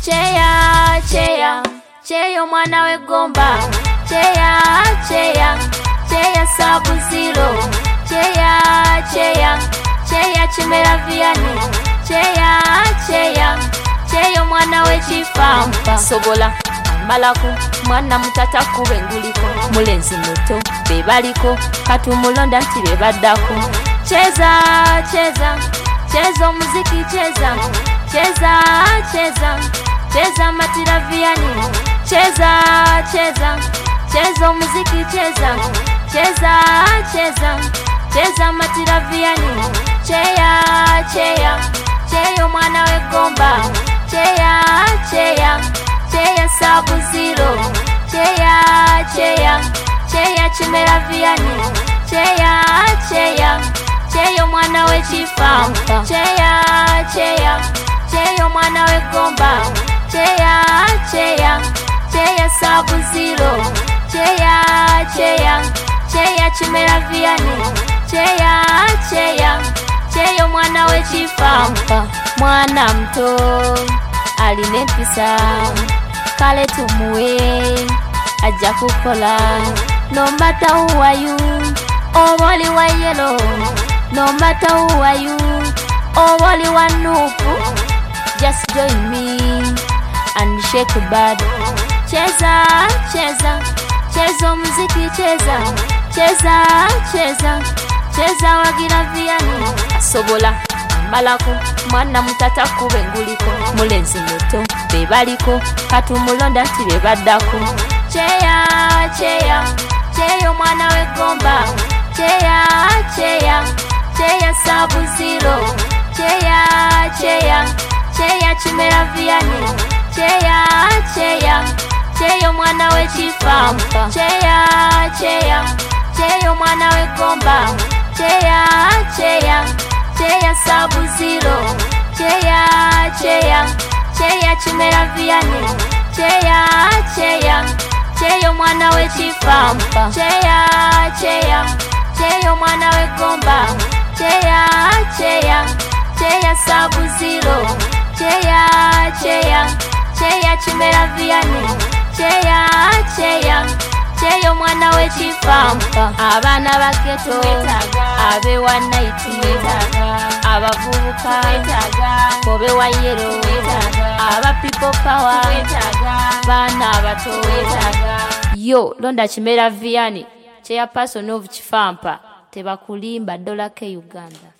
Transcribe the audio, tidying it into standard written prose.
Cheya, cheya, cheya omwana w'eggomba. Cheya, cheya, cheya Sabuziro. Cheya, cheya, cheya Kimera Vianney. Cheya, cheya, cheya omwana w'ekifampa. Sobola malaku mwana mutata kuba enguliko. Mulenzi muto be baliko katumulonda nti be baddako. Cheza, cheza, cheza omuziki cheza. Cheza, cheza, cheza Matira Vianney. Cheza, cheza, cheza omuziki cheza. Cheza, cheza, cheza Matira Vianney. Cheya, cheya, cheya omwana w'eggomba. Cheya, cheya, cheya Sabuziro. Cheya, cheya, cheya Kimera Vianney. Cheya, cheya, cheya omwana w'ekifampa. Cheya, cheya, cheya omwana w'eggomba. Cheya, cheya, cheya Sabuziro. Cheya, cheya, cheya Kimera Vianney. Cheya, cheya, cheya omwana w'ekifampa. Mwana muto alina empisa kale tumuwe ajja kukola. No matter who are you, oba oli wa yellow. No matter who are you, oba oli wa nuupu. Just join me and shake the body. Cheza, cheza, cheza omuziki cheza. Cheza, cheza, cheza Wagira Vianney. Asobola malaku mwana mutata kuba enguliko. Mulenzi muto be baliko katumulonda nti be baddako. Cheya, cheya, cheya omwana w'eggomba. Cheya, cheya, cheya Sabuziro. Cheya, cheya, cheya Kimera Vianney. Cheya, cheya, cheya omwana w'ekifampa. Cheya, cheya, cheya omwana w'eggomba. Cheya, cheya, cheya Sabuziro. Cheya, cheya, cheya Kimera Vianney. Cheya, cheya, cheya omwana w'ekifampa. Cheya, cheya, cheya omwana w'eggomba. Cheya, cheya, cheya Sabuziro. Cheya, cheya, cheya Kimera Vianney. Cheya, cheya, cheya omwana w'ekifampa. Abaana ba ghetto, abe one night, abavubuka, bobe wa yellow, aba people power, baana abato. Yo londa Kimera Vianney, chairperson of Kifampa. Tebakulimba $K Uganda.